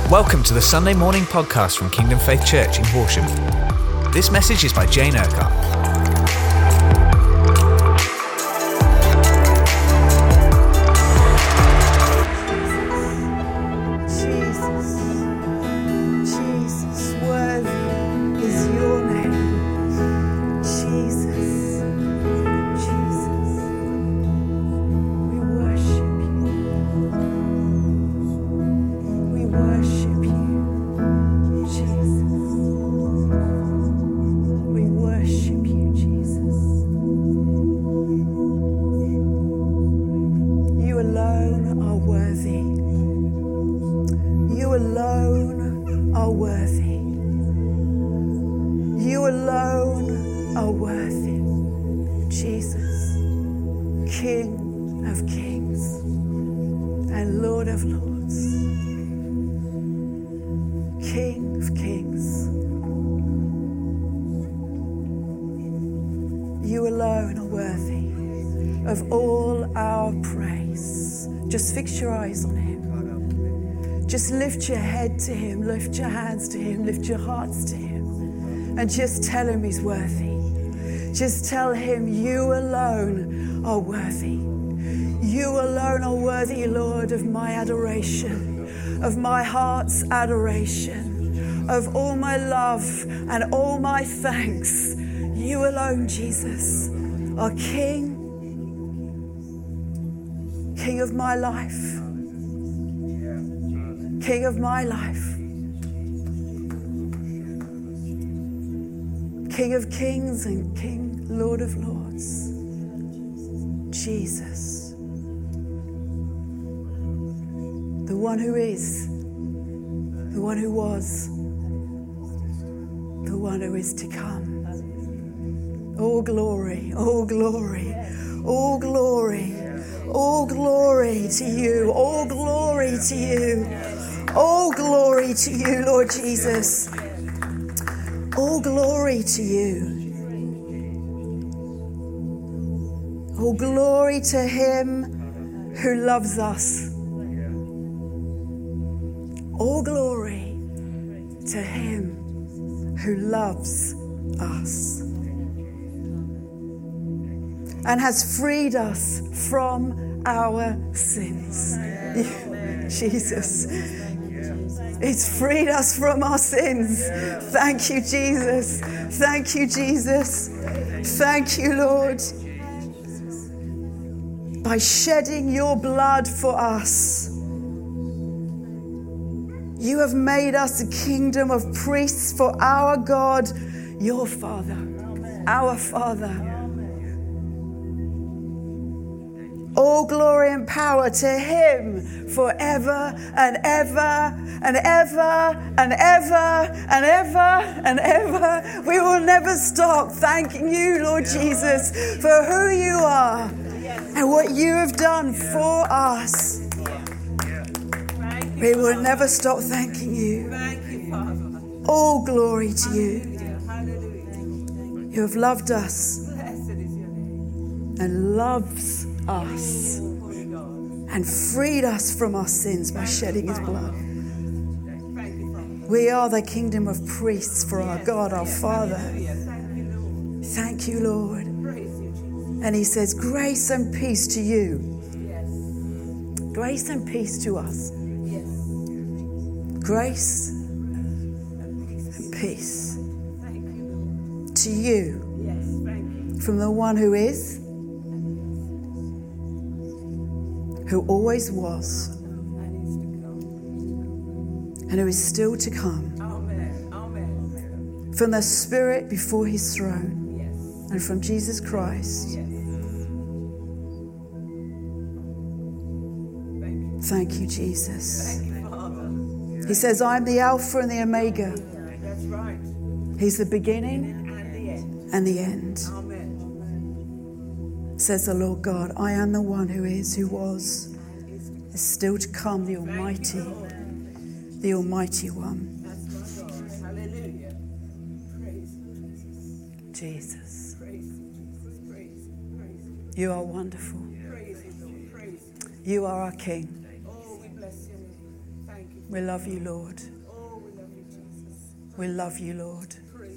Welcome to the Sunday morning podcast from Kingdom Faith Church in Horsham. This message is by Jane Urquhart. Just fix your eyes on him. Just lift your head to him, lift your hands to him, lift your hearts to him, and just tell him he's worthy. Just tell him you alone are worthy. You alone are worthy, Lord, of my adoration, of my heart's adoration, of all my love and all my thanks. You alone, Jesus, are King. King of my life, King of my life, King of kings and King, Lord of lords, Jesus, the one who is, the one who was, the one who is to come. All glory, all glory, all glory. All glory to you, all glory to you, all glory to you, Lord Jesus. All glory to you. All glory to him who loves us. All glory to him who loves us and has freed us from our sins. Jesus. It's freed us from our sins. Thank you, Jesus. Thank you, Jesus. Thank you, Lord. By shedding your blood for us, you have made us a kingdom of priests for our God, your Father, our Father. All glory and power to him forever and ever and ever and ever and ever and ever. We will never stop thanking you, Lord Jesus, for who you are and what you have done for us. We will never stop thanking you. All glory to you. You have loved us and loves us and freed us from our sins by shedding his blood. We are the kingdom of priests for our God, our Father. Thank you, Lord. And he says, grace and peace to you. Grace and peace to us. Grace and peace to you from the one who is, who always was, and who is still to come. Amen. From the Spirit before his throne, and from Jesus Christ. Thank you, Jesus. He says, I'm the Alpha and the Omega. That's right. He's the beginning and the end. Says the Lord God, I am the one who is, who was, is still to come, the Almighty One. Jesus. You are wonderful. You are our King. Oh, we bless your name. Thank you. We love you, Lord. We love you, Lord.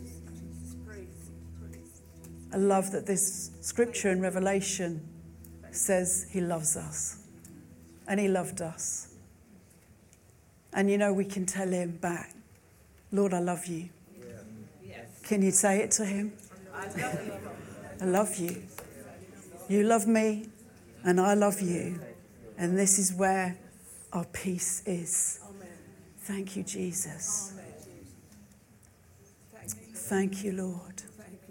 I love that this scripture in Revelation says he loves us. And he loved us. And you know, we can tell him back, Lord, I love you. Can you say it to him? I love you. You love me and I love you. And this is where our peace is. Thank you, Jesus. Thank you, Lord.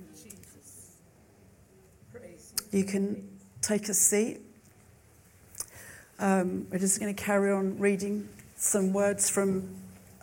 You can take a seat. We're just going to carry on reading some words from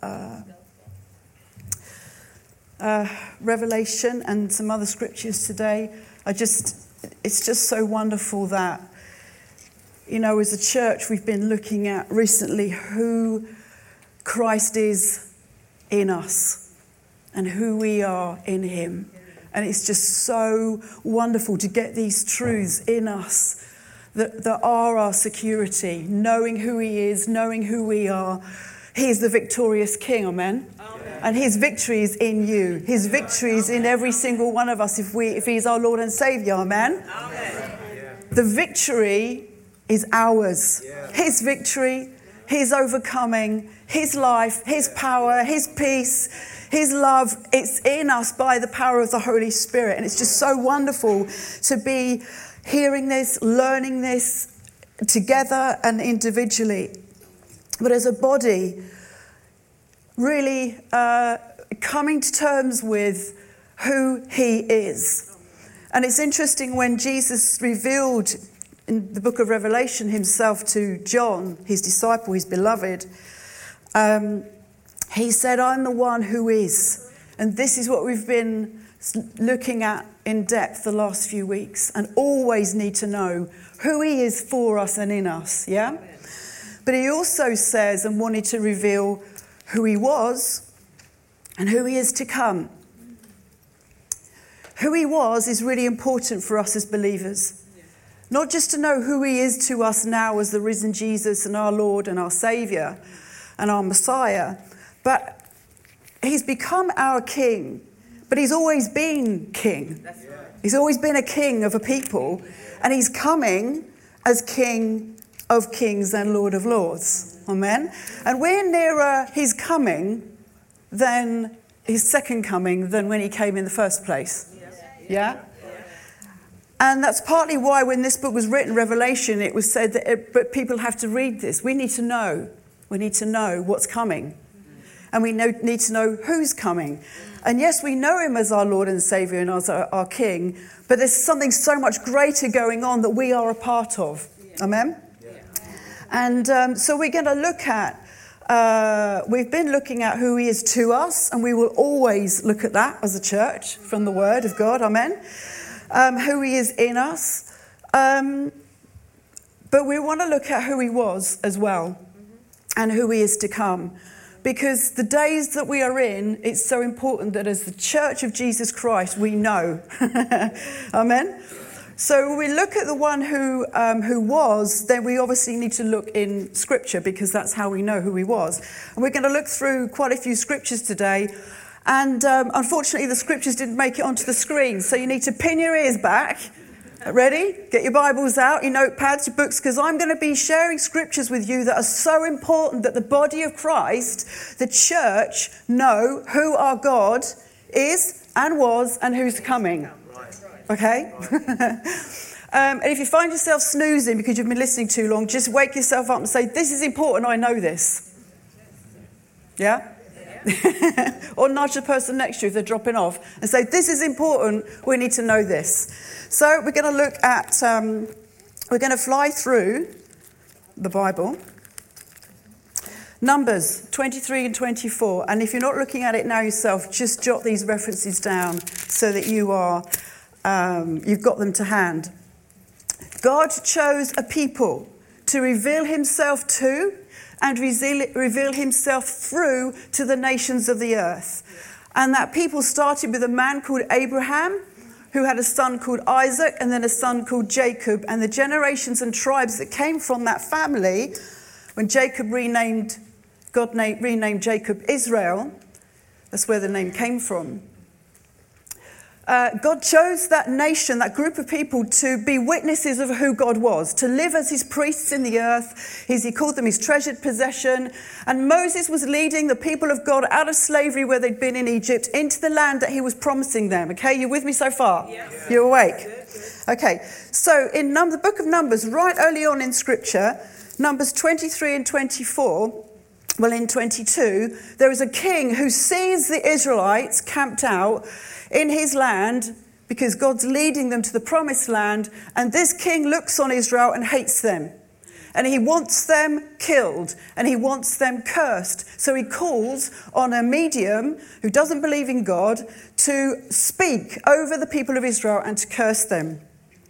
Revelation and some other scriptures today. It's just so wonderful that, you know, as a church, we've been looking at recently who Christ is in us and who we are in him. And it's just so wonderful to get these truths in us that are our security, knowing who he is, knowing who we are. He is the victorious King, amen? And his victory is in you. His victory is in every single one of us if he's our Lord and Saviour, amen? The victory is ours. His victory, his overcoming, his life, his power, his peace, his love, it's in us by the power of the Holy Spirit. And it's just so wonderful to be hearing this, learning this together and individually. But as a body, really coming to terms with who he is. And it's interesting when Jesus revealed in the book of Revelation himself to John, his disciple, his beloved, he said, I'm the one who is. And this is what we've been looking at in depth the last few weeks and always need to know who he is for us and in us, yeah? But he also says and wanted to reveal who he was and who he is to come. Who he was is really important for us as believers. Not just to know who he is to us now as the risen Jesus and our Lord and our Saviour and our Messiah, but he's become our King, but he's always been King. He's always been a king of a people, and he's coming as King of kings and Lord of lords. Amen? And we're nearer his coming than his second coming than when he came in the first place. Yeah? And that's partly why when this book was written, Revelation, it was said that but people have to read this. We need to know. We need to know what's coming. And we need to know who's coming. And yes, we know him as our Lord and Saviour and as our King, but there's something so much greater going on that we are a part of. Amen? And so we're going to look at, we've been looking at who he is to us, and we will always look at that as a church from the Word of God. Amen? Who he is in us. But we want to look at who he was as well and who he is to come. Because the days that we are in, it's so important that as the Church of Jesus Christ, we know. Amen? So when we look at the one who was, then we obviously need to look in Scripture because that's how we know who he was. And we're going to look through quite a few Scriptures today. And unfortunately, the Scriptures didn't make it onto the screen. So you need to pin your ears back. Ready? Get your Bibles out, your notepads, your books, because I'm going to be sharing Scriptures with you that are so important that the body of Christ, the church, know who our God is and was and who's coming. Okay? And if you find yourself snoozing because you've been listening too long, just wake yourself up and say, this is important, I know this. Yeah? Or nudge the person next to you if they're dropping off and say, this is important, we need to know this. So we're going to look at, we're going to fly through the Bible. Numbers 23 and 24. And if you're not looking at it now yourself, just jot these references down so that you are, you've got them to hand. God chose a people to reveal himself to and reveal himself through to the nations of the earth. And that people started with a man called Abraham, who had a son called Isaac, and then a son called Jacob. And the generations and tribes that came from that family, when Jacob renamed God renamed Jacob Israel. That's where the name came from. God chose that nation, that group of people, to be witnesses of who God was, to live as his priests in the earth. He called them his treasured possession. And Moses was leading the people of God out of slavery where they'd been in Egypt into the land that he was promising them. Okay, you with me so far? Yes. You're awake? Okay, so in the book of Numbers, right early on in Scripture, Numbers 23 and 24, well, in 22, there is a king who sees the Israelites camped out in his land because God's leading them to the promised land. And this king looks on Israel and hates them. And he wants them killed and he wants them cursed. So he calls on a medium who doesn't believe in God to speak over the people of Israel and to curse them.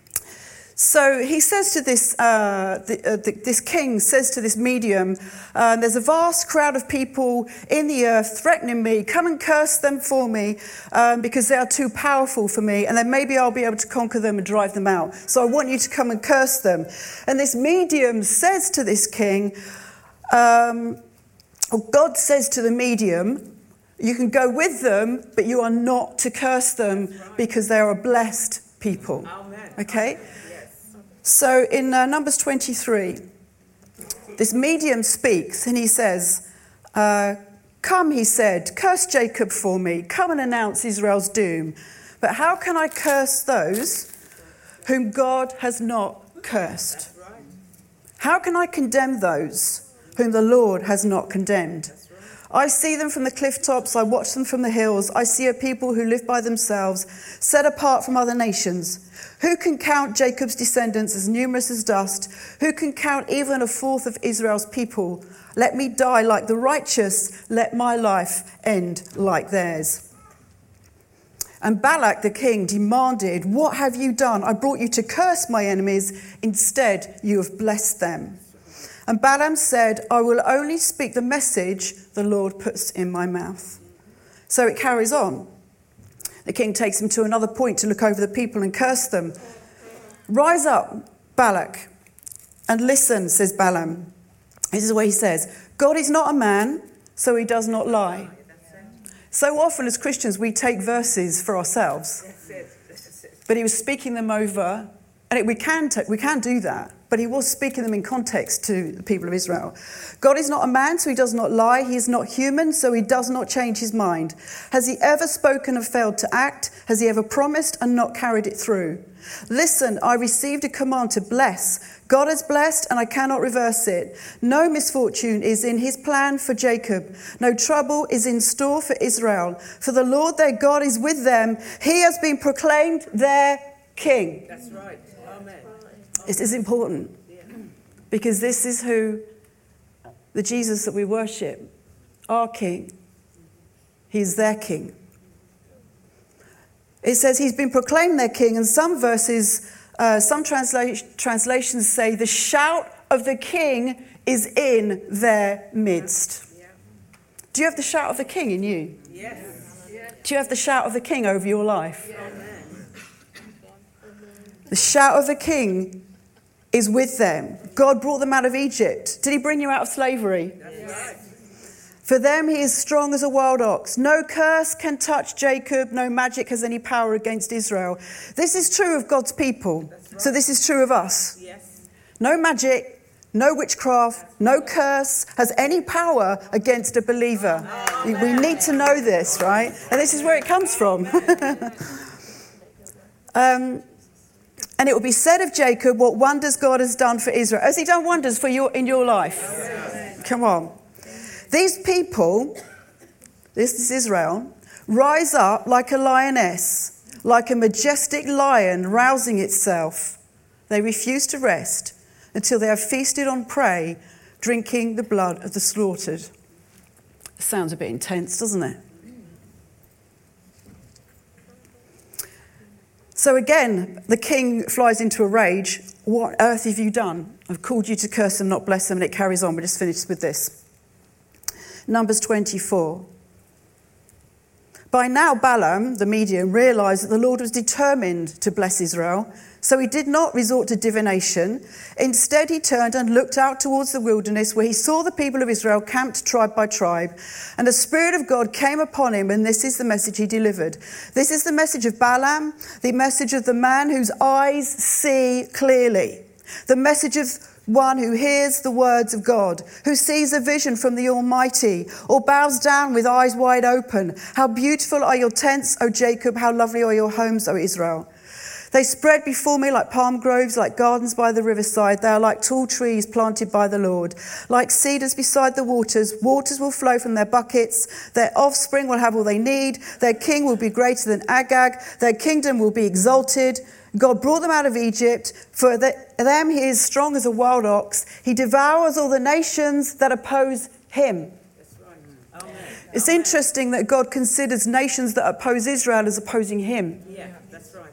So he says to this, this king says to this medium, there's a vast crowd of people in the earth threatening me. Come and curse them for me because they are too powerful for me. And then maybe I'll be able to conquer them and drive them out. So I want you to come and curse them. And this medium says to this king, or God says to the medium, you can go with them, but you are not to curse them because they are a blessed people. Amen. Okay? So in Numbers 23, this medium speaks and he says, come, he said, curse Jacob for me. Come and announce Israel's doom. But how can I curse those whom God has not cursed? How can I condemn those whom the Lord has not condemned? I see them from the cliff tops, I watch them from the hills. I see a people who live by themselves, set apart from other nations. Who can count Jacob's descendants as numerous as dust? Who can count even a fourth of Israel's people? Let me die like the righteous, let my life end like theirs. And Balak the king demanded, what have you done? I brought you to curse my enemies. Instead, you have blessed them. And Balaam said, I will only speak the message the Lord puts in my mouth. So it carries on. The king takes him to another point to look over the people and curse them. Rise up, Balak, and listen, says Balaam. This is what he says. God is not a man, so he does not lie. So often as Christians, we take verses for ourselves. But he was speaking them over, and we can do that. But he was speaking them in context to the people of Israel. God is not a man, so he does not lie. He is not human, so he does not change his mind. Has he ever spoken and failed to act? Has he ever promised and not carried it through? Listen, I received a command to bless. God has blessed, and I cannot reverse it. No misfortune is in his plan for Jacob. No trouble is in store for Israel. For the Lord their God is with them. He has been proclaimed their king. That's right. Amen. This is important because this is who the Jesus that we worship, our King. He's their King. It says he's been proclaimed their King, and some verses, some translations say the shout of the King is in their midst. Do you have the shout of the King in you? Yes. Do you have the shout of the King over your life? The shout of the King is with them. God brought them out of Egypt. Did he bring you out of slavery? Yes. For them he is strong as a wild ox. No curse can touch Jacob. No magic has any power against Israel. This is true of God's people. Right. So this is true of us. Yes. No magic, no witchcraft, no curse has any power against a believer. We need to know this, right? And this is where it comes from. And it will be said of Jacob what wonders God has done for Israel. Has he done wonders for you in your life? Yes. Come on. These people, this is Israel, rise up like a lioness, like a majestic lion rousing itself. They refuse to rest until they have feasted on prey, drinking the blood of the slaughtered. Sounds a bit intense, doesn't it? So again, the king flies into a rage. What on earth have you done? I've called you to curse them, not bless them. And it carries on. We'll just finish with this. Numbers 24. By now Balaam, the medium, realised that the Lord was determined to bless Israel, so he did not resort to divination. Instead, he turned and looked out towards the wilderness, where he saw the people of Israel camped tribe by tribe. And the Spirit of God came upon him, and this is the message he delivered. This is the message of Balaam, the message of the man whose eyes see clearly, the message of one who hears the words of God, who sees a vision from the Almighty, or bows down with eyes wide open. How beautiful are your tents, O Jacob, how lovely are your homes, O Israel. They spread before me like palm groves, like gardens by the riverside. They are like tall trees planted by the Lord. Like cedars beside the waters, waters will flow from their buckets. Their offspring will have all they need. Their king will be greater than Agag. Their kingdom will be exalted. God brought them out of Egypt. For them he is strong as a wild ox. He devours all the nations that oppose him. It's interesting that God considers nations that oppose Israel as opposing him. Yeah, that's right.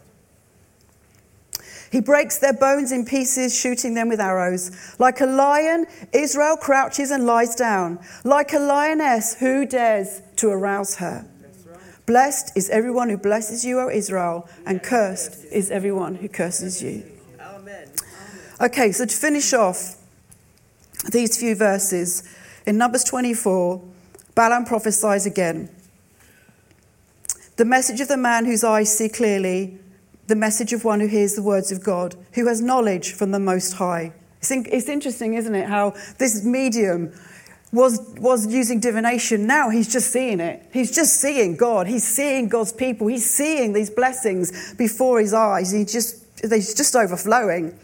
He breaks their bones in pieces, shooting them with arrows. Like a lion, Israel crouches and lies down. Like a lioness, who dares to arouse her? Blessed is everyone who blesses you, O Israel, and cursed is everyone who curses you. Amen. Okay, so to finish off these few verses, in Numbers 24, Balaam prophesies again. The message of the man whose eyes see clearly, the message of one who hears the words of God, who has knowledge from the Most High. It's interesting, isn't it, how this medium was using divination. Now he's just seeing it. He's just seeing God. He's seeing God's people. He's seeing these blessings before his eyes. They're just overflowing.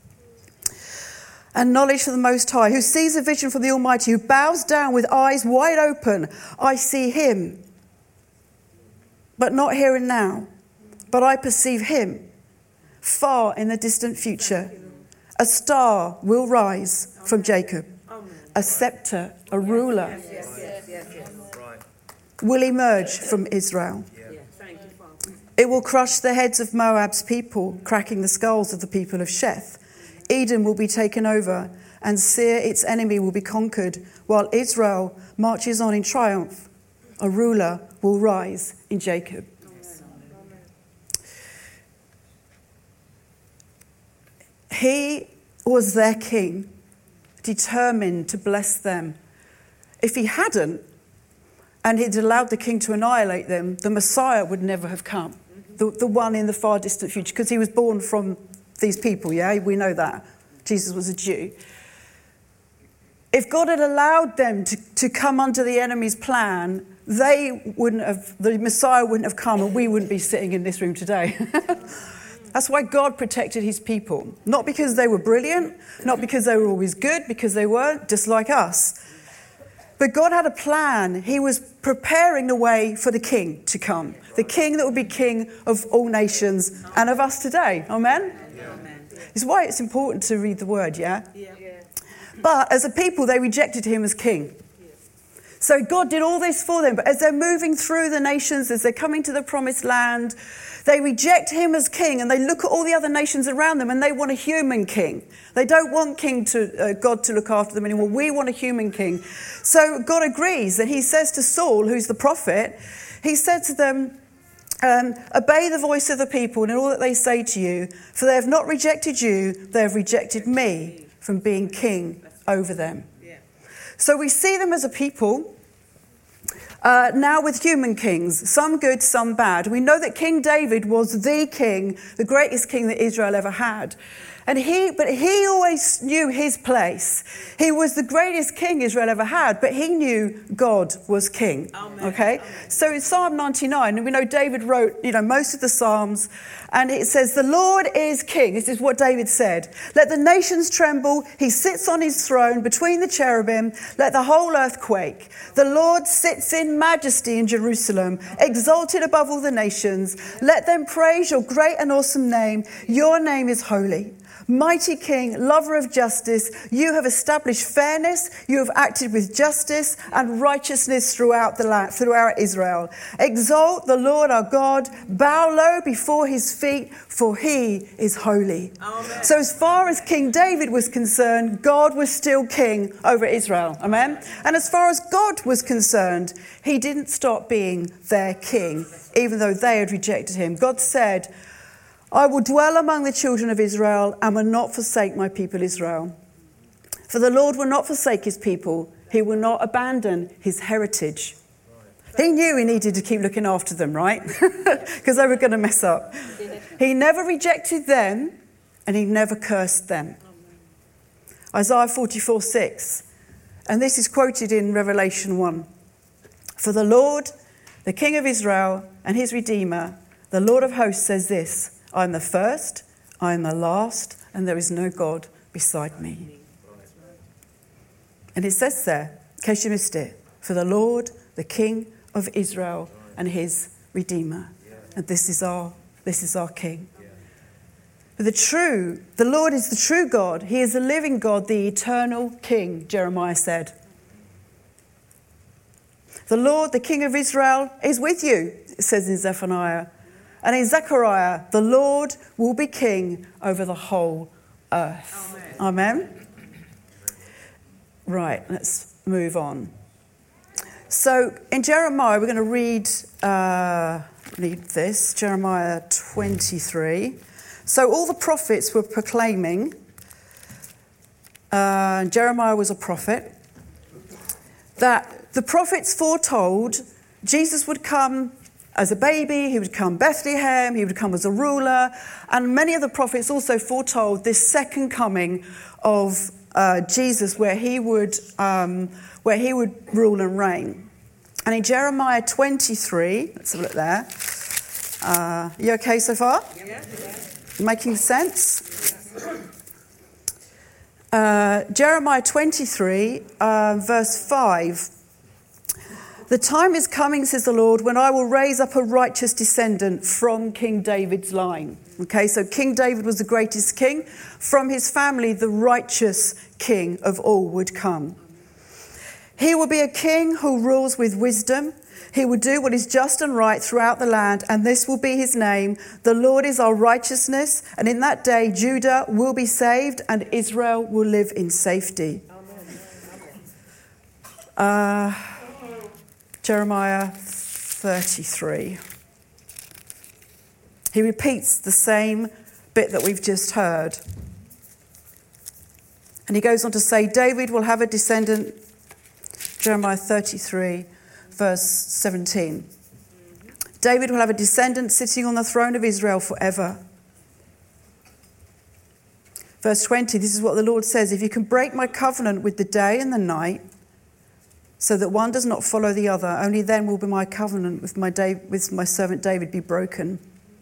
And knowledge from the Most High, who sees a vision from the Almighty, who bows down with eyes wide open. I see him, but not here and now. But I perceive him far in the distant future. A star will rise from Jacob. A scepter, a ruler, will emerge from Israel. It will crush the heads of Moab's people, cracking the skulls of the people of Sheth. Edom will be taken over, and Seir, its enemy, will be conquered, while Israel marches on in triumph. A ruler will rise in Jacob. He was their king, determined to bless them. If he hadn't, and he'd allowed the king to annihilate them, the Messiah would never have come. The one in the far distant future, because he was born from these people, yeah? We know that. Jesus was a Jew. If God had allowed them to come under the enemy's plan, the Messiah wouldn't have come, and we wouldn't be sitting in this room today. That's why God protected his people. Not because they were brilliant, not because they were always good, because they weren't, just like us. But God had a plan. He was preparing the way for the king to come. The king that would be king of all nations and of us today. Amen? Amen. It's why it's important to read the word, yeah? But as a people, they rejected him as king. So God did all this for them. But as they're moving through the nations, as they're coming to the promised land, they reject him as king, and they look at all the other nations around them, and they want a human king. They don't want God to look after them anymore. We want a human king. So God agrees, and he says to Saul, who's the prophet, he said to them, obey the voice of the people in all that they say to you, for they have not rejected you, they have rejected me from being king over them. So we see them as a people, now with human kings, some good, some bad. We know that King David was the king, the greatest king that Israel ever had. But he always knew his place. He was the greatest king Israel ever had, but he knew God was king. Amen. Okay? Amen. So in Psalm 99, and we know David wrote, most of the Psalms, and it says, the Lord is king. This is what David said. Let the nations tremble. He sits on his throne between the cherubim. Let the whole earth quake. The Lord sits in majesty in Jerusalem, exalted above all the nations. Let them praise your great and awesome name. Your name is holy. Mighty King, lover of justice, you have established fairness, you have acted with justice and righteousness throughout the land, throughout Israel. Exalt the Lord our God, bow low before his feet, for he is holy. Amen. So as far as King David was concerned, God was still king over Israel. Amen. And as far as God was concerned, he didn't stop being their king, even though they had rejected him. God said, I will dwell among the children of Israel and will not forsake my people Israel. For the Lord will not forsake his people. He will not abandon his heritage. He knew he needed to keep looking after them, right? Because they were going to mess up. He never rejected them and he never cursed them. Isaiah 44:6. And this is quoted in Revelation 1. For the Lord, the King of Israel and his Redeemer, the Lord of hosts says this, I am the first, I am the last, and there is no God beside me. And it says there, in case you missed it, for the Lord, the King of Israel and his Redeemer. And this is our King. The Lord is the true God. He is the living God, the eternal King, Jeremiah said. The Lord, the King of Israel, is with you, it says in Zephaniah. And in Zechariah, the Lord will be king over the whole earth. Amen. Amen. Right, let's move on. So in Jeremiah, we're going to read this, Jeremiah 23. So all the prophets were proclaiming, Jeremiah was a prophet, that the prophets foretold Jesus would come as a baby, he would come Bethlehem, he would come as a ruler, and many of the prophets also foretold this second coming of Jesus, where he would rule and reign. And in Jeremiah 23, let's have a look there. You okay so far? Yeah. Making sense? Jeremiah 23, verse 5. The time is coming, says the Lord, when I will raise up a righteous descendant from King David's line. Okay, so King David was the greatest king. From his family, the righteous king of all would come. He will be a king who rules with wisdom. He will do what is just and right throughout the land, and this will be his name. The Lord is our righteousness, and in that day Judah will be saved and Israel will live in safety. Jeremiah 33. He repeats the same bit that we've just heard. And he goes on to say, David will have a descendant, Jeremiah 33, verse 17. David will have a descendant sitting on the throne of Israel forever. Verse 20, this is what the Lord says, if you can break my covenant with the day and the night, so that one does not follow the other, only then will be my covenant with my servant David be broken.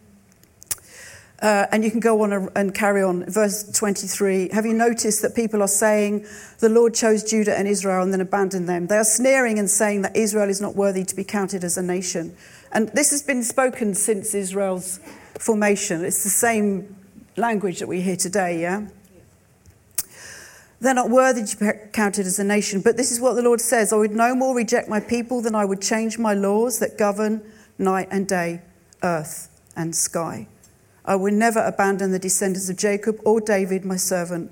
And you can go on and carry on. Verse 23, have you noticed that people are saying the Lord chose Judah and Israel and then abandoned them? They are sneering and saying that Israel is not worthy to be counted as a nation. And this has been spoken since Israel's formation. It's the same language that we hear today, yeah? They're not worthy to be counted as a nation. But this is what the Lord says, I would no more reject my people than I would change my laws that govern night and day, earth and sky. I will never abandon the descendants of Jacob or David, my servant.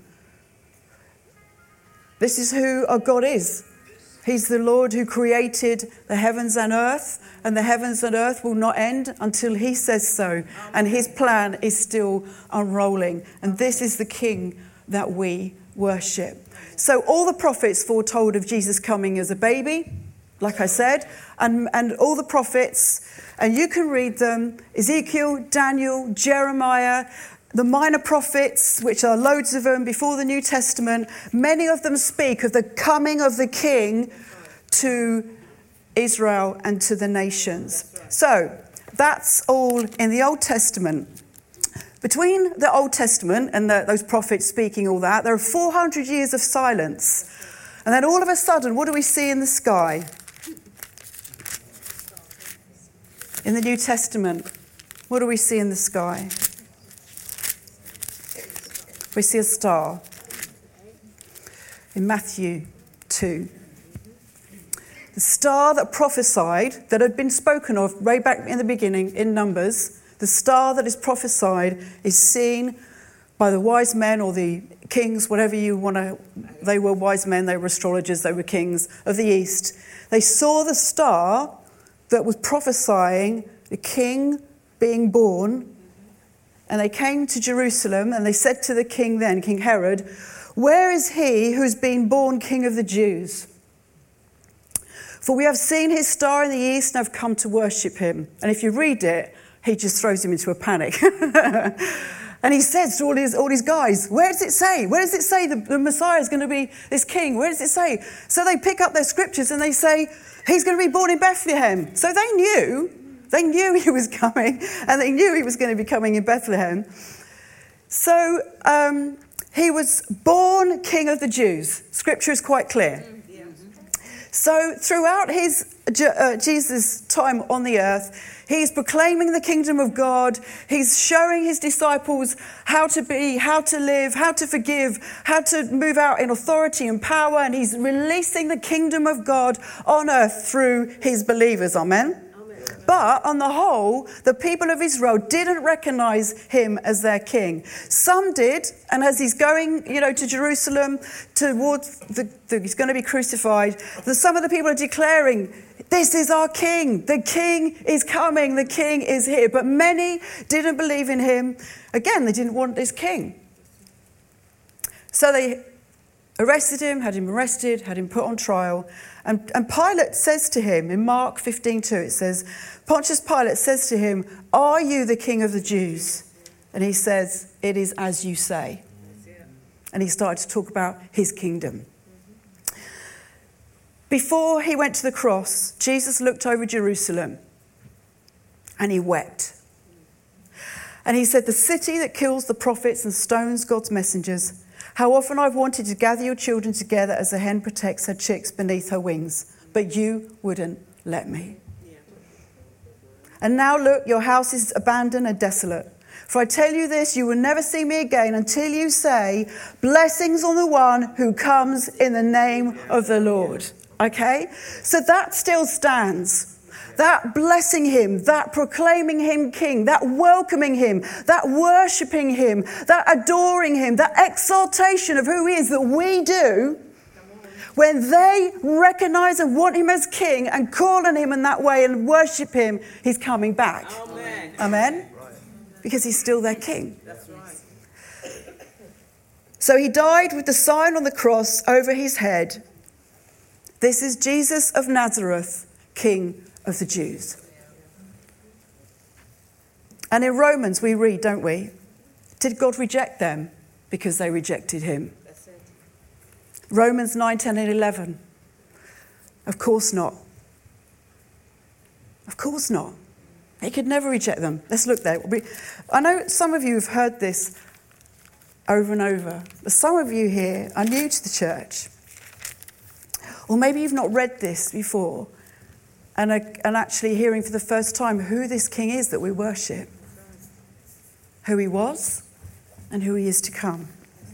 This is who our God is. He's the Lord who created the heavens and earth, and the heavens and earth will not end until he says so. And his plan is still unrolling. And this is the King that we worship. So all the prophets foretold of Jesus coming as a baby, like I said, and all the prophets, and you can read them, Ezekiel, Daniel, Jeremiah, the minor prophets, which are loads of them before the New Testament, many of them speak of the coming of the King to Israel and to the nations. So that's all in the Old Testament. Between the Old Testament and those prophets speaking all that, there are 400 years of silence. And then all of a sudden, what do we see in the sky? In the New Testament, what do we see in the sky? We see a star in Matthew 2. The star that prophesied, that had been spoken of way back in the beginning in Numbers, the star that is prophesied is seen by the wise men or the kings, whatever you want to. They were wise men, they were astrologers, they were kings of the East. They saw the star that was prophesying the king being born. And they came to Jerusalem and they said to the king then, King Herod, "Where is he who's been born King of the Jews? For we have seen his star in the east and have come to worship him." And if you read it, he just throws him into a panic. And he says to all his guys, "Where does it say? Where does it say the Messiah is going to be this king? Where does it say?" So they pick up their scriptures and they say, "He's going to be born in Bethlehem." So they knew he was coming, and they knew he was going to be coming in Bethlehem. So he was born King of the Jews. Scripture is quite clear. So throughout Jesus' time on the earth, he's proclaiming the kingdom of God. He's showing his disciples how to be, how to live, how to forgive, how to move out in authority and power. And he's releasing the kingdom of God on earth through his believers. Amen. But on the whole, the people of Israel didn't recognize him as their king. Some did, and as he's going, to Jerusalem, towards he's going to be crucified, some of the people are declaring, "This is our king. The king is coming. The king is here." But many didn't believe in him. Again, they didn't want this king. So they arrested him, had him put on trial. And Pilate says to him, in Mark 15:2, it says, Pontius Pilate says to him, "Are you the king of the Jews?" And he says, "It is as you say." And he started to talk about his kingdom. Before he went to the cross, Jesus looked over Jerusalem and he wept. And he said, "The city that kills the prophets and stones God's messengers, how often I've wanted to gather your children together as a hen protects her chicks beneath her wings, but you wouldn't let me. And now look, your house is abandoned and desolate. For I tell you this, you will never see me again until you say, 'Blessings on the one who comes in the name of the Lord.'" Okay? So that still stands. That blessing him, that proclaiming him king, that welcoming him, that worshipping him, that adoring him, that exaltation of who he is that we do, when they recognize and want him as king and call on him in that way and worship him, he's coming back. Amen. Amen? Because he's still their king. That's right. So he died with the sign on the cross over his head. This is Jesus of Nazareth, King of the Jews. And in Romans we read, don't we? Did God reject them because they rejected him? Romans 9, 10 and 11. Of course not. Of course not. He could never reject them. Let's look there. I know some of you have heard this over and over, but some of you here are new to the church. Or maybe you've not read this before and actually hearing for the first time who this king is that we worship. Who he was and who he is to come.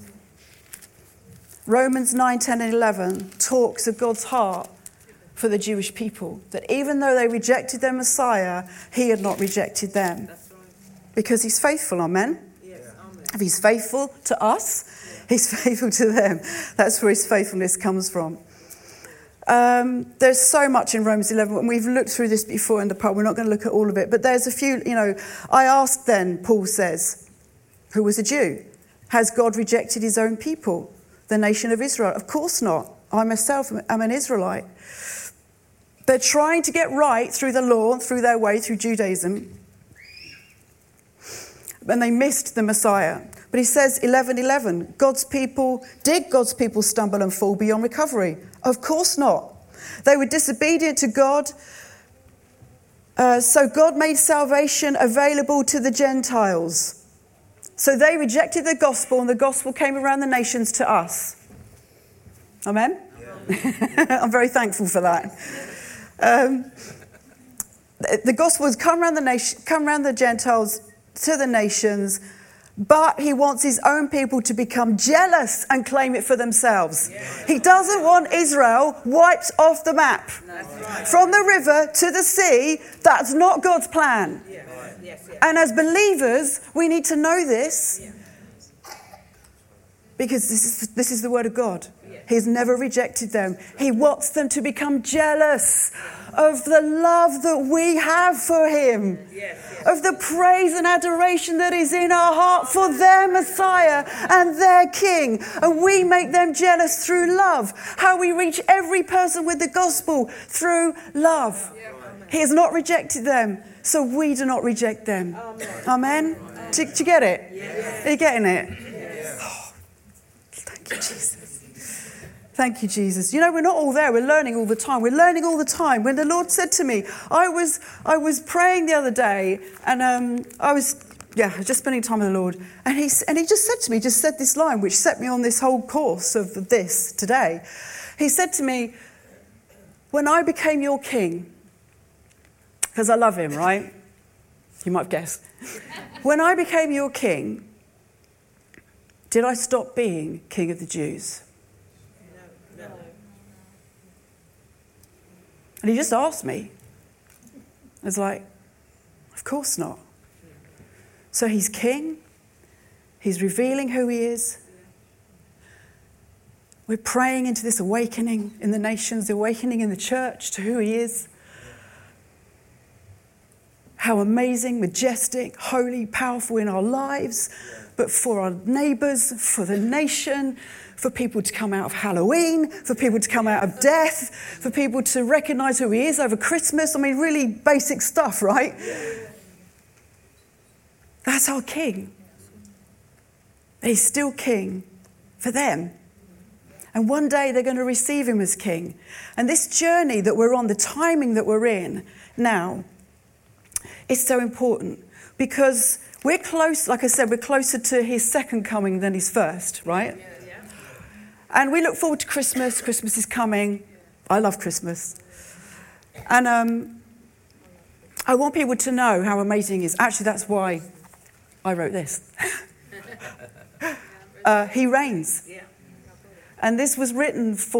Romans 9, 10 and 11 talks of God's heart for the Jewish people. That even though they rejected their Messiah, he had not rejected them. Because he's faithful, amen? Yes, amen. If he's faithful to us, he's faithful to them. That's where his faithfulness comes from. There's so much in Romans 11, and we've looked through this before in the part. We're not going to look at all of it, but there's a few, I asked then, Paul says, who was a Jew, has God rejected his own people, the nation of Israel? Of course not. I myself am an Israelite. They're trying to get right through the law, through their way, through Judaism, and they missed the Messiah. But he says, 11:11, did God's people stumble and fall beyond recovery? Of course not. They were disobedient to God, so God made salvation available to the Gentiles. So they rejected the gospel, and the gospel came around the nations to us. Amen? Yeah. I'm very thankful for that. The gospel has come around the Gentiles to the nations, But he wants his own people to become jealous and claim it for themselves. He doesn't want Israel wiped off the map. From the river to the sea, that's not God's plan. And as believers, we need to know this, because this is the word of God. He's never rejected them. He wants them to become jealous of the love that we have for him, of the praise and adoration that is in our heart for their Messiah and their King. And we make them jealous through love. How we reach every person with the gospel through love. He has not rejected them, so we do not reject them. Amen? Do you get it? Are you getting it? Oh, thank you, Jesus. Thank you, Jesus. You know, we're not all there. We're learning all the time. We're learning all the time. When the Lord said to me, I was praying the other day, and I was just spending time with the Lord, and he just said to me, just said this line, which set me on this whole course of this today. He said to me, when I became your king, because I love him, right? You might have guessed. When I became your king, did I stop being king of the Jews? And he just asked me. I was like, of course not. So he's king. He's revealing who he is. We're praying into this awakening in the nations, the awakening in the church to who he is. How amazing, majestic, holy, powerful in our lives, but for our neighbours, for the nation, for people to come out of Halloween, for people to come out of death, for people to recognise who he is over Christmas. I mean, really basic stuff, right? That's our king. He's still king for them. And one day they're going to receive him as king. And this journey that we're on, the timing that we're in now, is so important because we're close, like I said, we're closer to his second coming than his first, right? And we look forward to Christmas. Christmas is coming. I love Christmas. And I want people to know how amazing he is. Actually, that's why I wrote this. He reigns. And this was written it's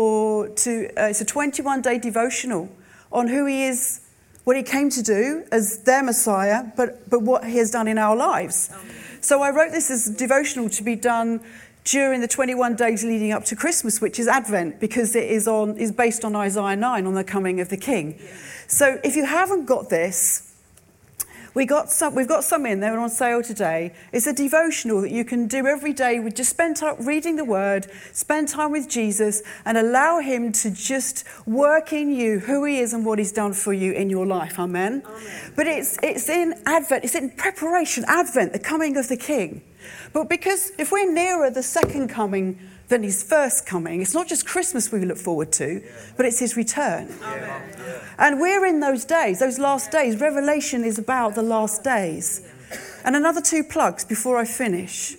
a 21-day devotional on who he is, what he came to do as their Messiah, but what he has done in our lives. So I wrote this as a devotional to be done during the 21 days leading up to Christmas, which is Advent, because it is based on Isaiah 9, on the coming of the King. So if you haven't got this, we've got some in there on sale today. It's a devotional that you can do every day. We just spend time reading the Word, spend time with Jesus, and allow him to just work in you who he is and what he's done for you in your life. Amen? But it's in Advent, it's in preparation, Advent, the coming of the King. But because if we're nearer the second coming than his first coming, it's not just Christmas we look forward to, but it's his return. Amen. And we're in those days, those last days. Revelation is about the last days. And another 2 plugs before I finish.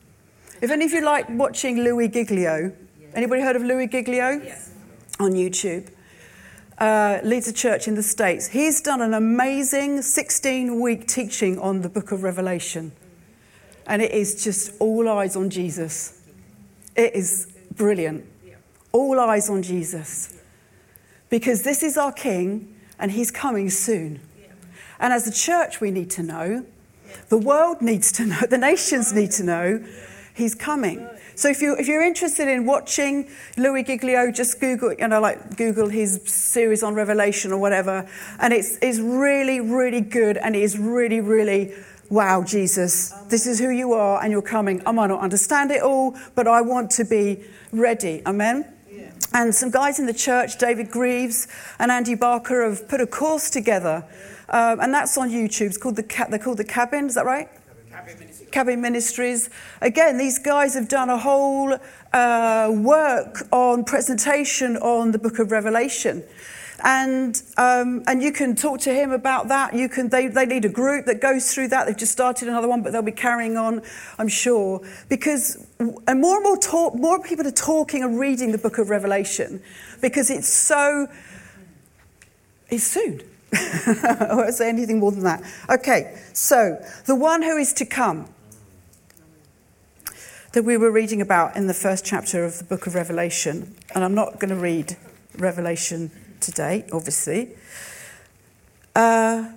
If any of you like watching Louis Giglio, anybody heard of Louis Giglio? Yes. On YouTube. Leads a church in the States. He's done an amazing 16-week teaching on the book of Revelation. And it is just all eyes on Jesus. It is brilliant. All eyes on Jesus. Because this is our King and he's coming soon. And as a church we need to know, the world needs to know, the nations need to know he's coming. So if you're interested in watching Louis Giglio, just Google his series on Revelation or whatever. And it's really, really good, and it is really, really, wow, Jesus, this is who you are and you're coming. I might not understand it all, but I want to be ready. Amen? Yeah. And some guys in the church, David Greaves and Andy Barker, have put a course together. And that's on YouTube. It's called they're called The Cabin, is that right? Cabin Ministries. Again, these guys have done a whole work on presentation on the book of Revelation. And you can talk to him about that. They need a group that goes through that. They've just started another one, but they'll be carrying on, I'm sure. And more people are talking and reading the book of Revelation because it's soon. I won't say anything more than that. Okay, so the one who is to come. that we were reading about in the first chapter of the book of Revelation. And I'm not going to read Revelation today, obviously. But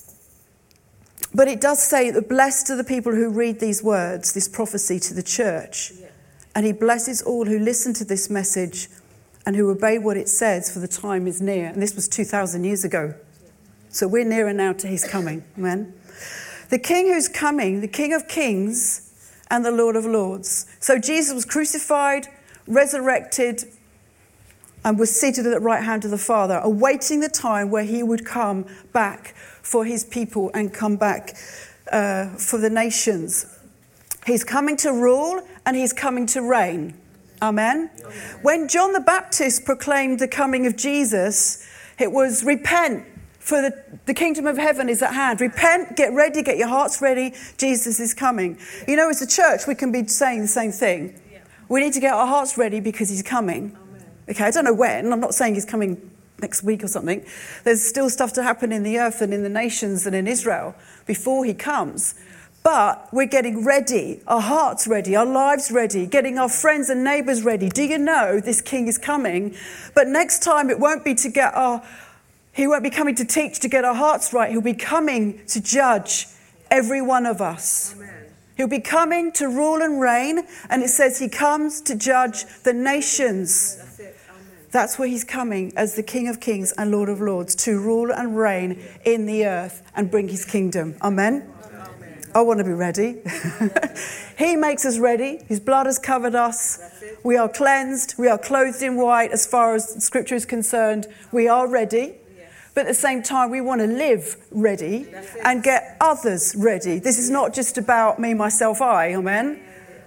it does say that blessed are the people who read these words, this prophecy to the church. And he blesses all who listen to this message and who obey what it says, for the time is near. And this was 2,000 years ago. So we're nearer now to his coming. Amen. The King who's coming, the King of Kings and the Lord of Lords. So Jesus was crucified, resurrected, and was seated at the right hand of the Father, awaiting the time where he would come back for his people and come back for the nations. He's coming to rule and he's coming to reign. Amen. When John the Baptist proclaimed the coming of Jesus, it was repent, for the kingdom of heaven is at hand. Repent, get ready, get your hearts ready. Jesus is coming. You know, as a church, we can be saying the same thing. We need to get our hearts ready because he's coming. Okay, I don't know when. I'm not saying he's coming next week or something. There's still stuff to happen in the earth and in the nations and in Israel before he comes. But we're getting ready, our hearts ready, our lives ready, getting our friends and neighbours ready. Do you know this king is coming? But next time it won't be he won't be coming to teach to get our hearts right. He'll be coming to judge every one of us. Amen. He'll be coming to rule and reign. And it says he comes to judge the nations. That's it. Amen. That's where he's coming as the King of Kings and Lord of Lords, to rule and reign in the earth and bring his kingdom. Amen. I want to be ready. He makes us ready. His blood has covered us. We are cleansed. We are clothed in white as far as Scripture is concerned. We are ready. But at the same time, we want to live ready and get others ready. This is not just about me, myself, I. Amen.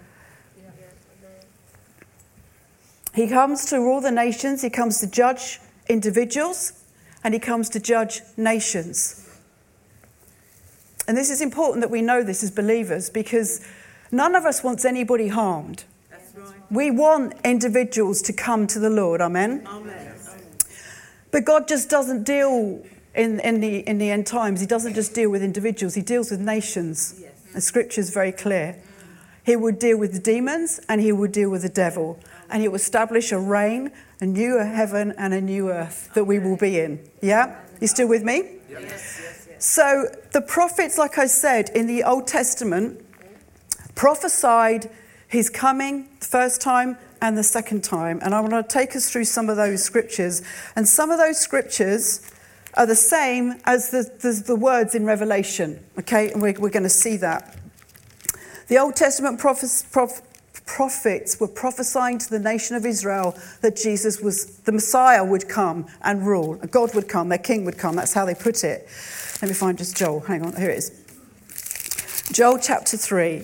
He comes to rule the nations. He comes to judge individuals. And he comes to judge nations. And this is important that we know this as believers, because none of us wants anybody harmed. That's right. We want individuals to come to the Lord. Amen? Amen. But God just doesn't deal in the end times. He doesn't just deal with individuals. He deals with nations. Yes. And Scripture is very clear. He would deal with the demons and he would deal with the devil. And he will establish a reign, a new heaven and a new earth that we will be in. Yeah? You still with me? Yes. So the prophets, like I said, in the Old Testament, prophesied his coming the first time and the second time. And I want to take us through some of those scriptures. And some of those scriptures are the same as the words in Revelation. Okay, and we're going to see that. The Old Testament prophets were prophesying to the nation of Israel that the Messiah would come and rule. God would come, their king would come. That's how they put it. Let me find just Joel. Hang on, here it is. Joel chapter 3.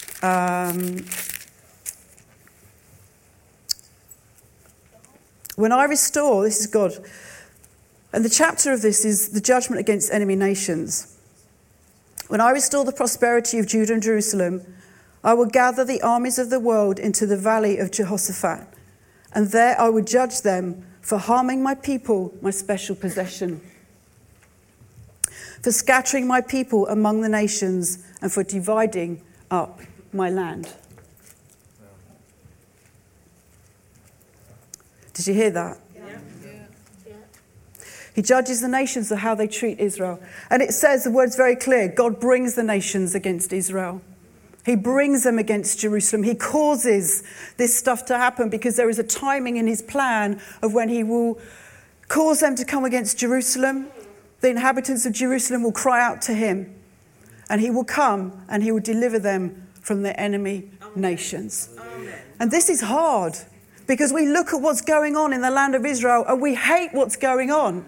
When I restore, this is God. And the chapter of this is the judgment against enemy nations. When I restore the prosperity of Judah and Jerusalem, I will gather the armies of the world into the valley of Jehoshaphat. And there I will judge them for harming my people, my special possession, for scattering my people among the nations, and for dividing up my land. Did you hear that? Yeah. He judges the nations of how they treat Israel. And it says, the word's very clear, God brings the nations against Israel. He brings them against Jerusalem. He causes this stuff to happen because there is a timing in his plan of when he will cause them to come against Jerusalem. The inhabitants of Jerusalem will cry out to him, and he will come and he will deliver them from their enemy nations. Amen. And this is hard because we look at what's going on in the land of Israel and we hate what's going on.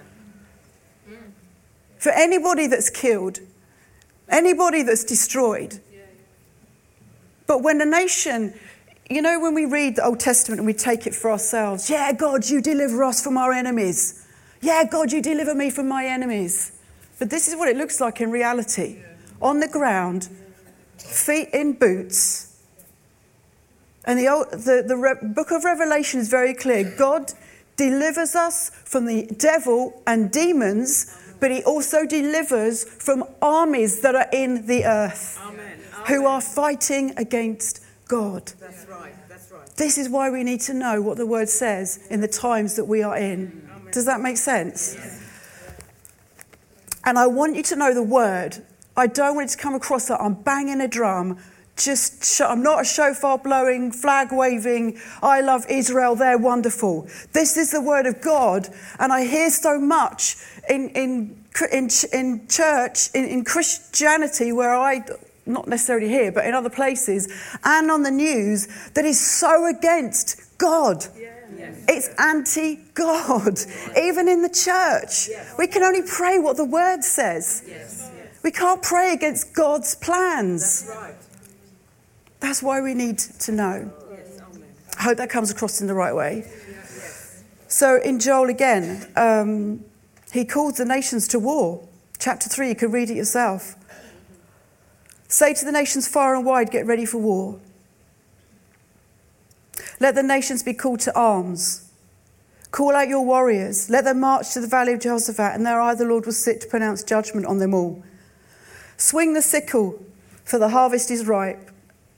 For anybody that's killed, anybody that's destroyed. But when a nation, you know, when we read the Old Testament and we take it for ourselves, yeah, God, you deliver us from our enemies. Yeah, God, you deliver me from my enemies. But this is what it looks like in reality. On the ground, feet in boots. And the book of Revelation is very clear. God delivers us from the devil and demons, but he also delivers from armies that are in the earth. Amen. Who are fighting against God. That's right. That's right. This is why we need to know what the word says in the times that we are in. Does that make sense? Yes. And I want you to know the word. I don't want it to come across that I'm banging a drum. I'm not a shofar blowing, flag waving, I love Israel, they're wonderful. This is the word of God. And I hear so much in church, in Christianity, where not necessarily here, but in other places, and on the news, that is so against God. Yeah. Yes. It's anti-God. Even in the church. Yes. We can only pray what the word says. Yes. We can't pray against God's plans. That's right. That's why we need to know. Yes. I hope that comes across in the right way. Yes. So in Joel again, he calls the nations to war. Chapter 3, you can read it yourself. Say to the nations far and wide, get ready for war. Let the nations be called to arms. Call out your warriors. Let them march to the valley of Jehoshaphat, and there the Lord will sit to pronounce judgment on them all. Swing the sickle, for the harvest is ripe.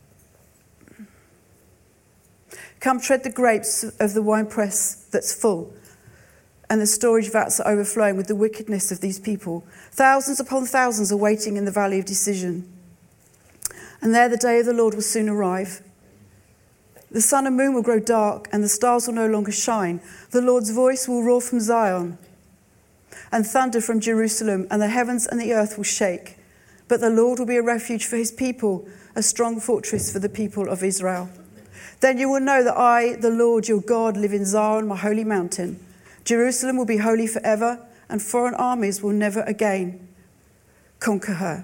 Come tread the grapes of the winepress that's full, and the storage vats are overflowing with the wickedness of these people. Thousands upon thousands are waiting in the valley of decision. And there the day of the Lord will soon arrive. The sun and moon will grow dark, and the stars will no longer shine. The Lord's voice will roar from Zion, and thunder from Jerusalem, and the heavens and the earth will shake. But the Lord will be a refuge for his people, a strong fortress for the people of Israel. Then you will know that I, the Lord your God, live in Zion, my holy mountain. Jerusalem will be holy forever, and foreign armies will never again conquer her.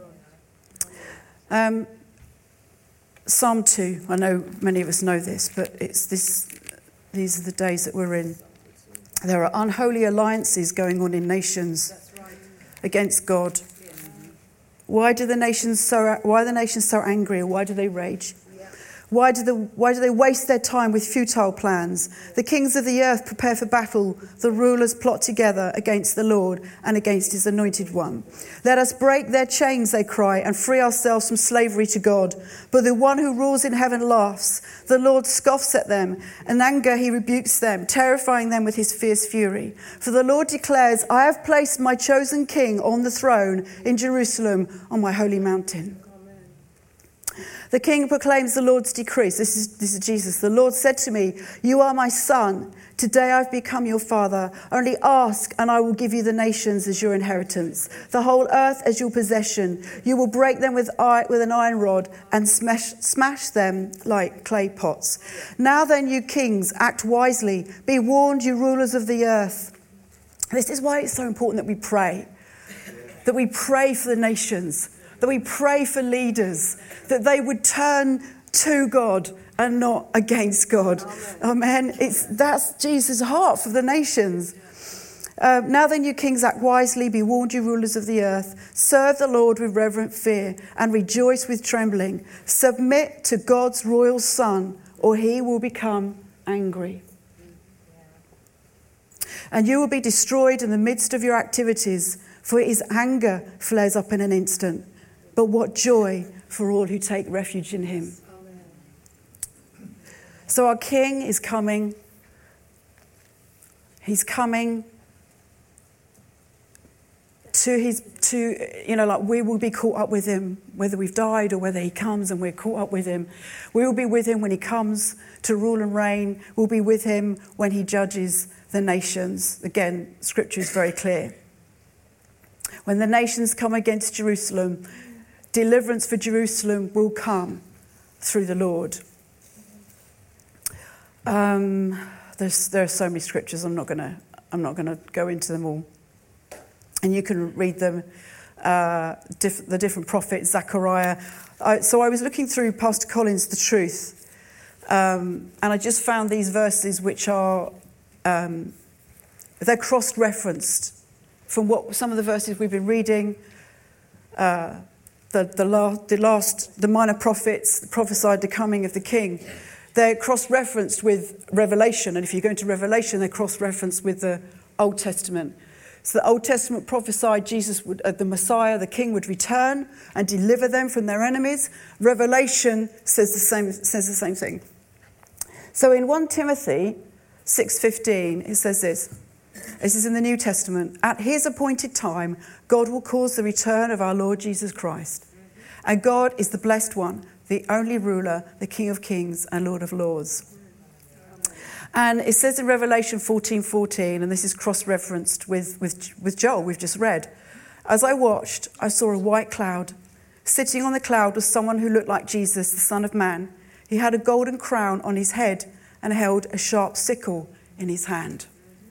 Psalm 2, I know many of us know this, but these are the days that we're in. There are unholy alliances going on in nations against God. Why are the nations so angry, or why do they rage? Why do they waste their time with futile plans? The kings of the earth prepare for battle. The rulers plot together against the Lord and against his anointed one. Let us break their chains, they cry, and free ourselves from slavery to God. But the one who rules in heaven laughs. The Lord scoffs at them. In anger he rebukes them, terrifying them with his fierce fury. For the Lord declares, I have placed my chosen king on the throne in Jerusalem on my holy mountain. The king proclaims the Lord's decrees. This is Jesus. The Lord said to me, you are my son. Today I've become your father. Only ask and I will give you the nations as your inheritance, the whole earth as your possession. You will break them with an iron rod and smash them like clay pots. Now then, you kings, act wisely. Be warned, you rulers of the earth. This is why it's so important that we pray. That we pray for the nations. That we pray for leaders, that they would turn to God and not against God. Amen. That's Jesus' heart for the nations. Now then, you kings, act wisely, be warned, you rulers of the earth. Serve the Lord with reverent fear and rejoice with trembling. Submit to God's royal Son, or he will become angry. And you will be destroyed in the midst of your activities, for his anger flares up in an instant. But what joy for all who take refuge in him. Amen. So our King is coming. He's coming we will be caught up with him, whether we've died or whether he comes and we're caught up with him. We will be with him when he comes to rule and reign. We'll be with him when he judges the nations. Again, scripture is very clear. When the nations come against Jerusalem, deliverance for Jerusalem will come through the Lord. There are so many scriptures. I'm not going to go into them all, and you can read them. The different prophets, Zechariah. So I was looking through Pastor Collins' The Truth, and I just found these verses which are they're cross-referenced from what some of the verses we've been reading. The minor prophets prophesied the coming of the king. They're cross-referenced with Revelation. And if you go into Revelation, they're cross-referenced with the Old Testament. So the Old Testament prophesied Jesus would, the Messiah, the King, would return and deliver them from their enemies. Revelation says the same thing. So in 1 Timothy 6:15, it says this. This is in the New Testament. At his appointed time, God will cause the return of our Lord Jesus Christ. And God is the blessed one, the only ruler, the King of kings and Lord of lords. And it says in Revelation 14:14, and this is cross-referenced with Joel, we've just read. As I watched, I saw a white cloud. Sitting on the cloud was someone who looked like Jesus, the Son of Man. He had a golden crown on his head and held a sharp sickle in his hand.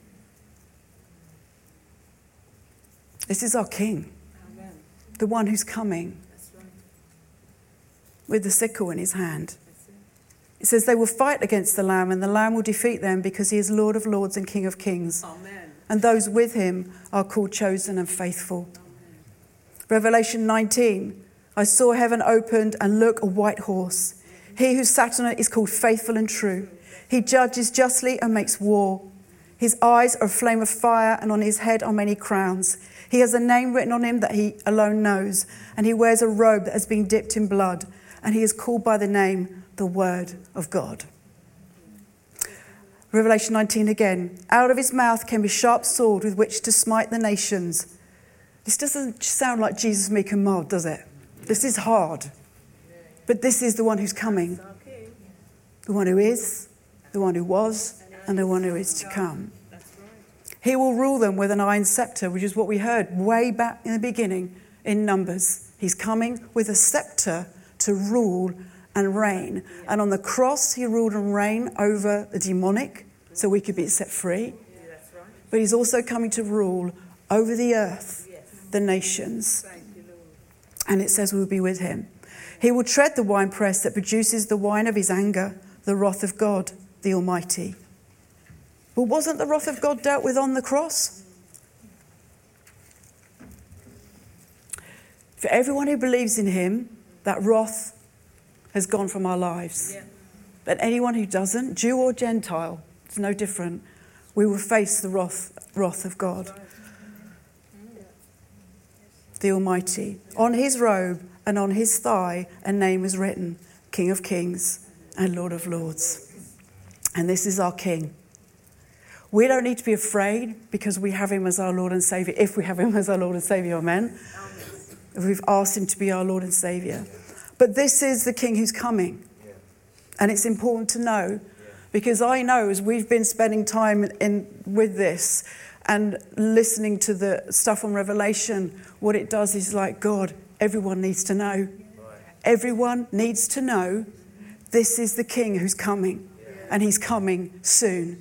This is our King, Amen. The one who's coming, right. With the sickle in his hand. It says they will fight against the Lamb, and the Lamb will defeat them because he is Lord of lords and King of kings. Amen. And those with him are called chosen and faithful. Amen. Revelation 19, I saw heaven opened and look, a white horse. He who sat on it is called Faithful and True. He judges justly and makes war. His eyes are a flame of fire, and on his head are many crowns. He has a name written on him that he alone knows, and he wears a robe that has been dipped in blood, and he is called by the name, the Word of God. Revelation 19 again. Out of his mouth came a sharp sword with which to smite the nations. This doesn't sound like Jesus meek and mild, does it? This is hard. But this is the one who's coming. The one who is, the one who was, and the one who is to come. He will rule them with an iron scepter, which is what we heard way back in the beginning in Numbers. He's coming with a scepter to rule and reign. And on the cross, he ruled and reigned over the demonic, so we could be set free. But he's also coming to rule over the earth, the nations. And it says we'll be with him. He will tread the winepress that produces the wine of his anger, the wrath of God, the Almighty. But wasn't the wrath of God dealt with on the cross? For everyone who believes in him, that wrath has gone from our lives. Yeah. But anyone who doesn't, Jew or Gentile, it's no different. We will face the wrath of God, the Almighty. On his robe and on his thigh, a name is written, King of Kings and Lord of Lords. And this is our King. We don't need to be afraid because we have him as our Lord and Saviour, if we have him as our Lord and Saviour, amen? If we've asked him to be our Lord and Saviour. But this is the King who's coming. And it's important to know, because I know as we've been spending time with this and listening to the stuff on Revelation, what it does is like, God, everyone needs to know. Everyone needs to know this is the King who's coming, and he's coming soon.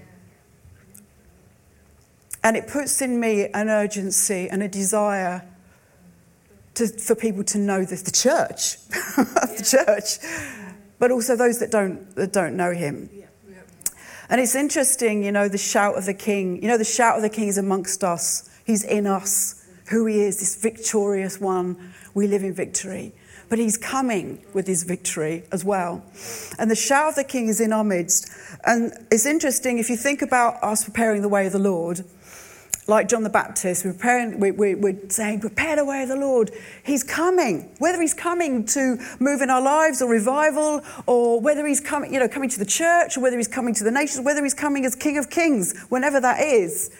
And it puts in me an urgency and a desire for people to know the church, the church, but also those that don't know him. And it's interesting, the shout of the King. The shout of the King is amongst us. He's in us, who he is, this victorious one. We live in victory. But he's coming with his victory as well. And the shout of the King is in our midst. And it's interesting, if you think about us preparing the way of the Lord, like John the Baptist, we're saying, prepare the way of the Lord. He's coming. Whether he's coming to move in our lives or revival, or whether he's coming, coming to the church, or whether he's coming to the nations, whether he's coming as King of Kings, whenever that is.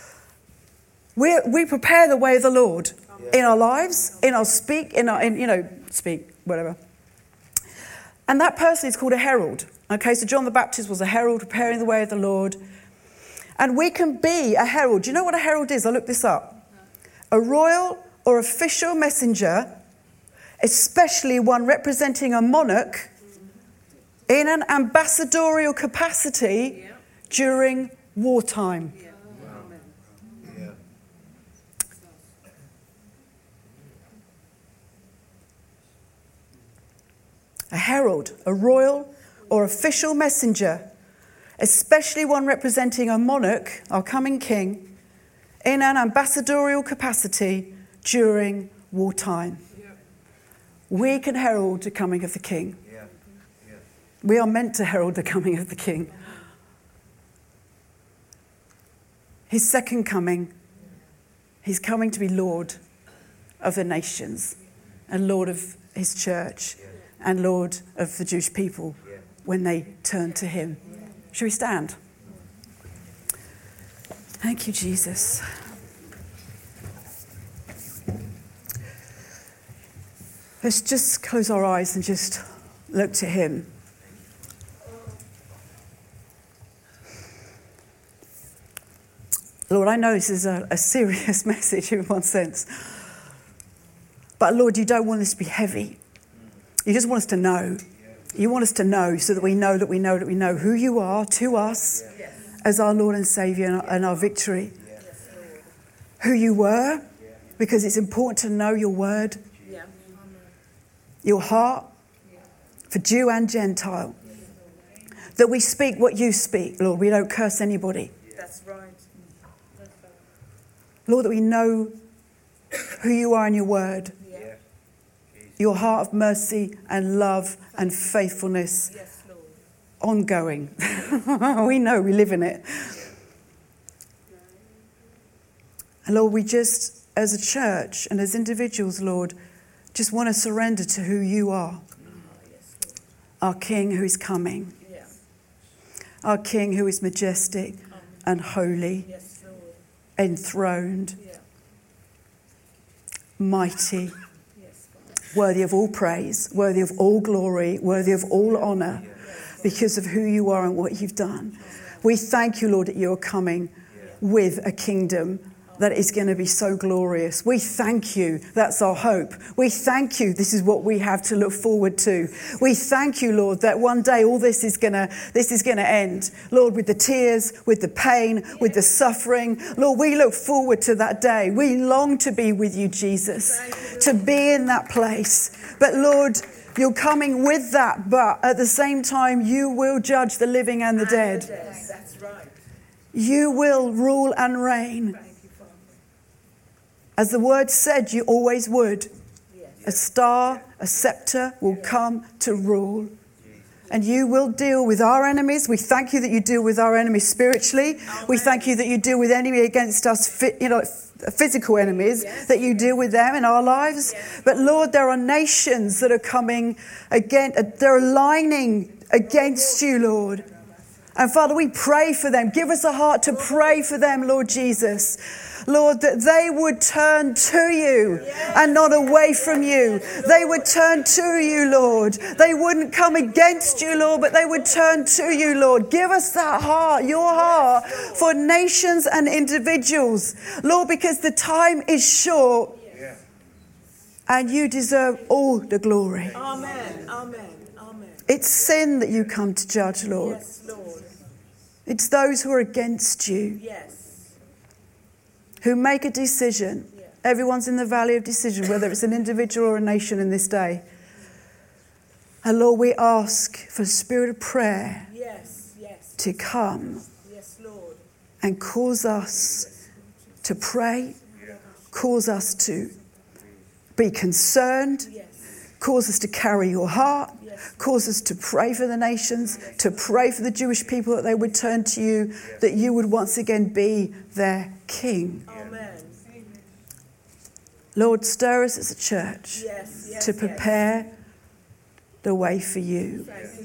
We prepare the way of the Lord in our lives, in our speak, whatever. And that person is called a herald. Okay, so John the Baptist was a herald preparing the way of the Lord. And we can be a herald. Do you know what a herald is? I looked this up. A royal or official messenger, especially one representing a monarch in an ambassadorial capacity during wartime. A herald, a royal or official messenger, especially one representing a monarch, our coming king, in an ambassadorial capacity during wartime. We can herald the coming of the King. We are meant to herald the coming of the King. His second coming, He's coming to be Lord of the nations and Lord of his church and Lord of the Jewish people when they turn to him. Shall we stand? Thank you, Jesus. Let's just close our eyes and just look to him. Lord, I know this is a serious message in one sense. But Lord, you don't want this to be heavy. You just want us to know. You want us to know so that we know that we know that we know who you are to us as our Lord and Saviour and our victory. Who you were, because it's important to know your word. Your heart for Jew and Gentile. That we speak what you speak, Lord. We don't curse anybody. That's right. Lord, that we know who you are in your word. Your heart of mercy and love and faithfulness. Yes, Lord. Ongoing. We know, we live in it. And Lord, we just, as a church and as individuals, Lord, just want to surrender to who you are. Our King who is coming. Our King who is majestic and holy. Enthroned. Mighty. Worthy of all praise. Worthy of all glory. Worthy of all honour. Because of who you are and what you've done. We thank you, Lord, that you're coming with a kingdom that is going to be so glorious. We thank you. That's our hope. We thank you. This is what we have to look forward to. We thank you, Lord, that one day all this is going to end. Lord, with the tears, with the pain, with the suffering. Lord, we look forward to that day. We long to be with you, Jesus, to be in that place. But Lord, you're coming with that, but at the same time, you will judge the living and the dead. That's right. You will rule and reign. As the word said, you always would. A star, a scepter will come to rule. And you will deal with our enemies. We thank you that you deal with our enemies spiritually. We thank you that you deal with enemy against us, physical enemies, that you deal with them in our lives. But Lord, there are nations that are coming again. They're aligning against you, Lord. And Father, we pray for them. Give us a heart to pray for them, Lord Jesus. Lord, that they would turn to you and not away from you. They would turn to you, Lord. They wouldn't come against you, Lord, but they would turn to you, Lord. Give us that heart, your heart, for nations and individuals. Lord, because the time is short and you deserve all the glory. Amen. Amen. Amen. It's sin that you come to judge, Lord. Yes, Lord. It's those who are against you. Yes. Who make a decision. Everyone's in the valley of decision, whether it's an individual or a nation in this day. And Lord, we ask for a spirit of prayer to come and cause us to pray, cause us to be concerned, cause us to carry your heart, cause us to pray for the nations, to pray for the Jewish people that they would turn to you, that you would once again be their King. Amen. Lord, stir us as a church to prepare the way for you.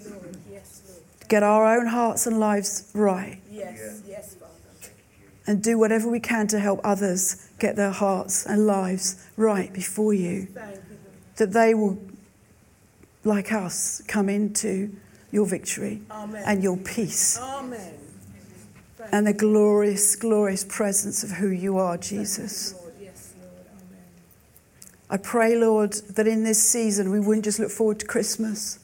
Get our own hearts and lives right. And do whatever we can to help others get their hearts and lives right before you. That they will, like us, come into your victory and your peace. Amen. And the glorious, glorious presence of who you are, Jesus. I pray, Lord, that in this season we wouldn't just look forward to Christmas.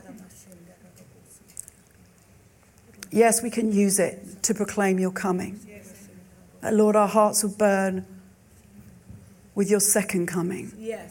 Yes, we can use it to proclaim your coming. That, Lord, our hearts will burn with your second coming.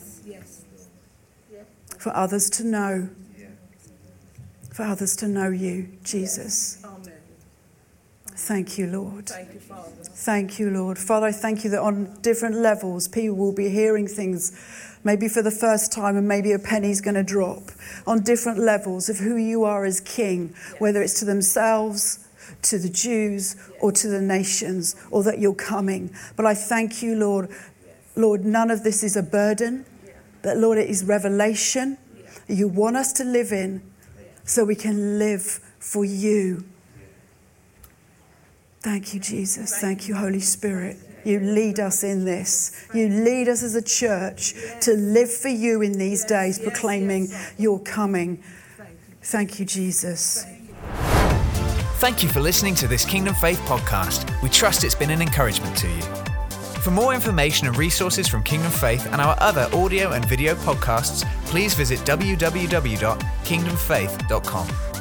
For others to know. For others to know you, Jesus. Thank you, Lord. Thank you, Father. Thank you, Lord. Father, I thank you that on different levels, people will be hearing things maybe for the first time and maybe a penny's going to drop on different levels of who you are as King, whether it's to themselves, to the Jews or to the nations, or that you're coming. But I thank you, Lord. Lord, none of this is a burden, but Lord, it is revelation you want us to live in so we can live for you. Thank you, Jesus. Thank you, Holy Spirit. You lead us in this. You lead us as a church to live for you in these days, proclaiming your coming. Thank you, Jesus. Thank you for listening to this Kingdom Faith podcast. We trust it's been an encouragement to you. For more information and resources from Kingdom Faith and our other audio and video podcasts, please visit www.kingdomfaith.com.